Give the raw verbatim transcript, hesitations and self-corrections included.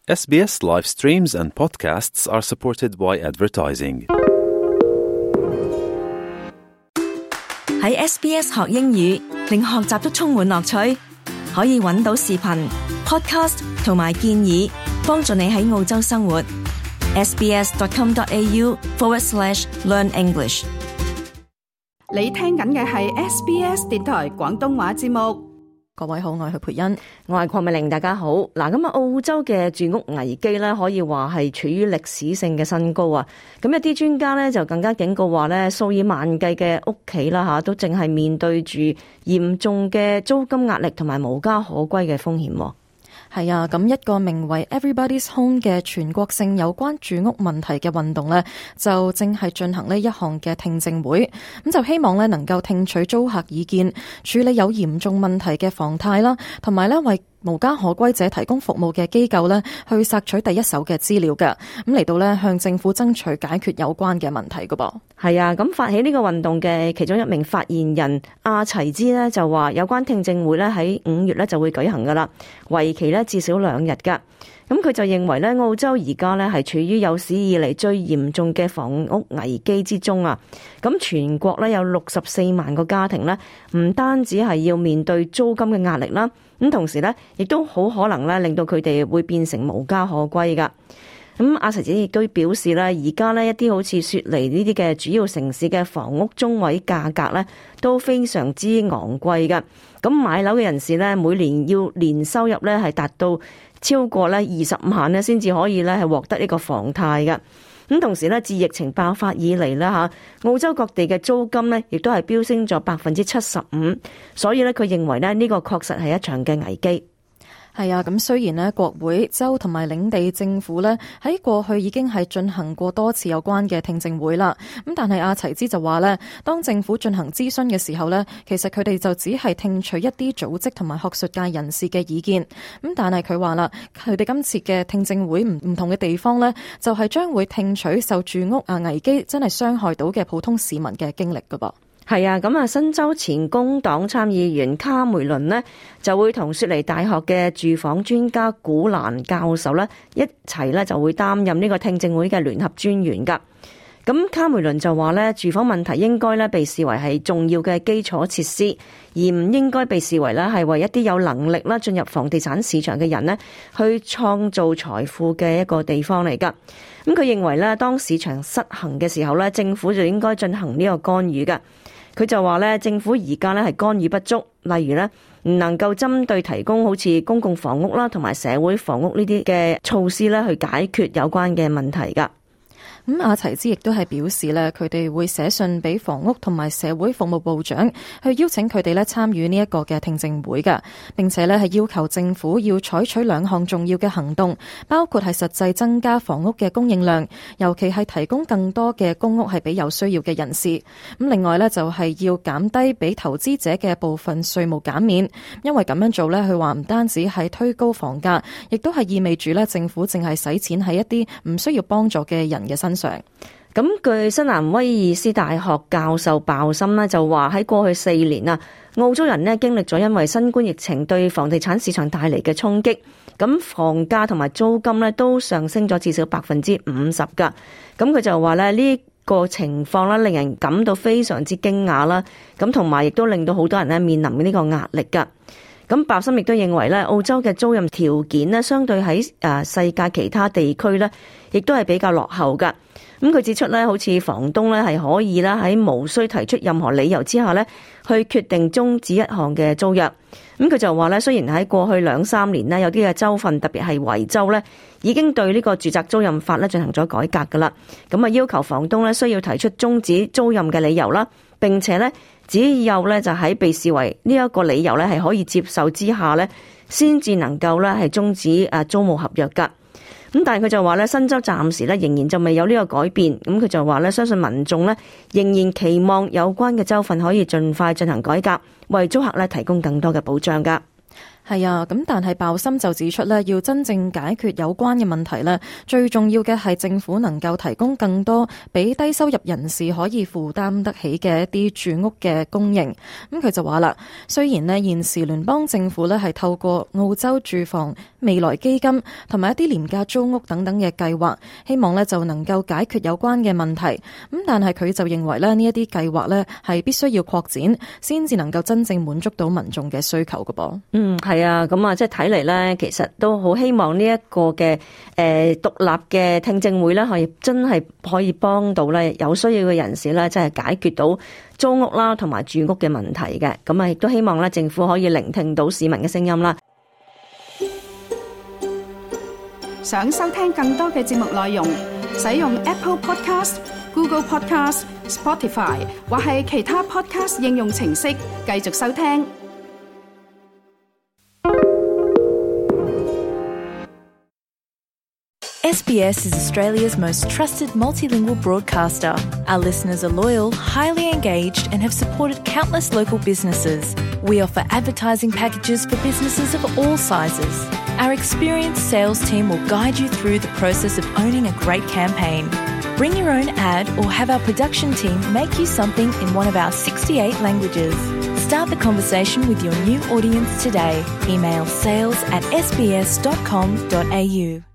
S B S live streams and podcasts are supported by advertising. 喺 S B S 學英語，令學習都充滿樂趣。可以揾到視頻、podcast 同埋建議，幫助你喺澳洲生活。sbs.com.au forward slash learn English。 你聽緊嘅係 S B S 電台廣東話節目。 各位好，我係許培欣， 我係鄺美玲，大家好。嗱，咁啊，澳洲嘅住屋危機咧，可以話係處於歷史性嘅新高啊。咁一啲專家咧就更加警告話咧，數以萬計嘅屋企啦吓，都淨係面對住嚴重嘅租金壓力同埋無家可歸嘅風險。 係啊，咁一個名為 Everybody's Home 嘅全國性有關住屋問題嘅運動呢，就正係進行呢一項嘅聽證會，咁就希望呢能夠聽取租客意見，處理有嚴重問題嘅房貸啦，同埋呢為無家可歸者提供服務嘅機構呢，去索取第一手嘅資料嘅，咁嚟到呢向政府爭取解決有關嘅問題噶噃。 係啊，咁發起呢個運動嘅其中一名發言人阿齊茲呢，就話有關聽證會呢喺五月呢就會舉行噶啦，為期呢至少兩日噶。咁佢就認為呢，澳洲而家呢係處於有史以嚟最嚴重嘅房屋危機之中啊！咁全國呢有六十四萬個家庭呢，唔單止係要面對租金嘅壓力啦，咁同時呢亦都好可能呢令到佢哋會變成無家可歸噶。咁阿齊子亦都表示呢，而家呢一啲好似雪梨呢啲嘅主要城市嘅房屋中位價格呢都非常之昂貴噶。咁買樓嘅人士呢，每年要年收入呢係達到超過咧二十萬咧，先至可以咧係獲得呢個房貸嘅。咁同時咧，自疫情爆發以嚟咧嚇，澳洲各地嘅租金咧，亦都係飆升咗百分之七十五。所以咧，佢認為咧呢個確實係一場嘅危機。 係啊，咁雖然呢國會、州同埋領地政府呢喺過去已經係進行過多次有關嘅聽證會啦，咁但係阿齊茲就話呢，當政府進行諮詢嘅時候呢，其實佢哋就只係聽取一啲組織同埋學術界人士嘅意見，咁但係佢話啦，佢哋今次嘅聽證會唔唔同嘅地方呢，就係將會聽取受住屋啊危機真係傷害到嘅普通市民嘅經歷噶噃。 係啊，咁啊，新州前工黨參議員卡梅倫呢，就會同雪梨大學嘅住房專家古蘭教授呢一齊呢就會擔任呢個聽證會嘅聯合專員噶。咁卡梅倫就話呢，住房問題應該呢被視為係重要嘅基礎設施，而唔應該被視為呢係為一啲有能力啦進入房地產市場嘅人呢去創造財富嘅一個地方嚟噶。咁佢認為呢，當市場失衡嘅時候呢，政府就應該進行呢個干預噶。佢就話咧，政府而家咧係干預不足，例如咧唔能夠針對提供好似公共房屋啦，同埋社會房屋呢啲嘅措施咧，去解決有關嘅問題噶。 咁阿齊茲亦都係表示咧，佢哋會寫信俾房屋同埋社會服務部長，去邀請佢哋咧參與呢一個嘅聽證會嘅，並且咧係要求政府要採取兩項重要嘅行動，包括係實際增加房屋嘅供應量，尤其係提供更多嘅公屋係俾有需要嘅人士。咁另外咧就係要減低俾投資者嘅部分稅務減免，因為咁樣做咧，佢話唔單止係推高房價，亦都係意味住咧政府淨係使錢喺一啲唔需要幫助嘅人嘅身上。 咁據新南威爾斯大學教授鮑森呢就話喺過去四年啊，澳洲人呢經歷咗因為新冠疫情對房地產市場帶嚟嘅衝擊，咁房價同埋租金呢都上升咗至少百分之五十噶。咁佢就話咧呢個情況咧令人感到非常之驚訝啦，咁同埋亦都令到好多人呢面臨呢個壓力噶。咁鮑森亦都認為咧，澳洲嘅租賃條件呢相對喺誒世界其他地區呢亦都係比較落後噶。咁佢指出咧，好似房東咧係可以啦喺無需提出任何理由之下咧，去決定終止一項嘅租約。咁佢就話咧，雖然喺過去兩三年呢，有啲嘅州份特別係維州咧，已經對呢個住宅租賃法咧進行咗改革噶啦。咁啊，要求房東咧需要提出終止租賃嘅理由啦，並且咧只有咧就喺被視為呢一個理由咧係可以接受之下咧，先至能夠咧係終止誒租務合約噶。咁但係佢就話咧，新州暫時咧仍然就未有呢個改變。咁佢就話咧，相信民眾咧仍然期望有關嘅州份可以盡快進行改革，為租客咧提供更多嘅保障噶。 係啊，咁但係鮑森就指出咧，要真正解決有關嘅問題咧，最重要嘅係政府能夠提供更多俾低收入人士可以負擔得起嘅一啲住屋嘅供應。咁佢就話啦，雖然咧現時聯邦政府咧係透過澳洲住房未來基金同埋一啲廉價租屋等等嘅計劃，希望咧就能夠解決有關嘅問題。咁但係佢就認為咧呢一啲計劃咧係必須要擴展，先至能夠真正滿足到民眾嘅需求㗎噃。 嗯，係啊，咁啊，即係睇嚟咧，其實都好希望呢一個嘅誒獨立嘅聽證會咧，可以真係可以幫到咧有需要嘅人士咧，即係解決到租屋啦同埋住屋嘅問題嘅。咁啊，亦都希望咧政府可以聆聽到市民嘅聲音啦。 想收聽更多嘅節目內容，使用 Apple Podcast、Google Podcast、Spotify 或係其他 Podcast 應用程式繼續收聽。 S B S is Australia's most trusted multilingual broadcaster. Our listeners are loyal, highly engaged, and have supported countless local businesses. We offer advertising packages for businesses of all sizes. Our experienced sales team will guide you through the process of owning a great campaign. Bring your own ad or have our production team make you something in one of our sixty-eight languages. Start the conversation with your new audience today. Email sales at s b s dot com dot a u.